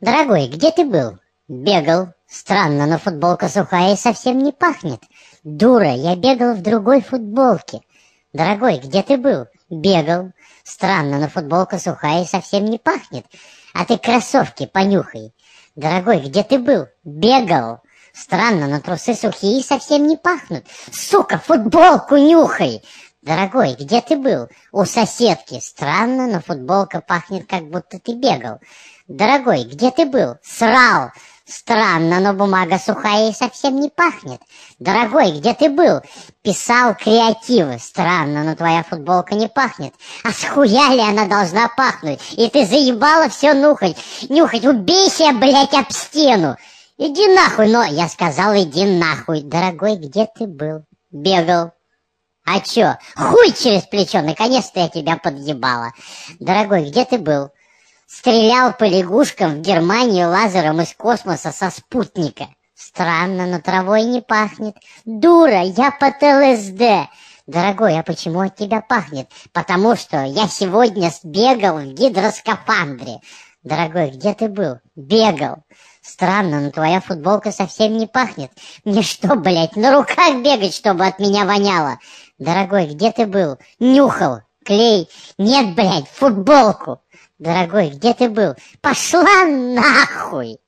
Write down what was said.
Дорогой, где ты был? Бегал. Странно, но футболка сухая и совсем не пахнет. Дура, я бегал в другой футболке. Дорогой, где ты был? Бегал. Странно, но футболка сухая и совсем не пахнет. А ты кроссовки понюхай. Дорогой, где ты был? Бегал. Странно, но трусы сухие и совсем не пахнут. Сука, футболку нюхай. Дорогой, где ты был? У соседки. Странно, но футболка пахнет, как будто ты бегал. Дорогой, где ты был? Срал. Странно, но бумага сухая и совсем не пахнет. Дорогой, где ты был? Писал креативы. Странно, но твоя футболка не пахнет. А с хуя ли она должна пахнуть? И ты заебала все нюхать. Нюхать, убейся, блядь, об стену. Иди нахуй, но я сказал, иди нахуй. Дорогой, где ты был? Бегал. А чё? Хуй через плечо, наконец-то я тебя подъебала. Дорогой, где ты был? Стрелял по лягушкам в Германии лазером из космоса со спутника. Странно, но травой не пахнет. Дура, я под ЛСД. Дорогой, а почему от тебя пахнет? Потому что я сегодня бегал в гидроскафандре. Дорогой, где ты был? Бегал. Странно, но твоя футболка совсем не пахнет. Мне что, блядь, на руках бегать, чтобы от меня воняло? Дорогой, где ты был? Нюхал. Клей. Нет, блядь, футболку. Дорогой, где ты был? Пошла нахуй!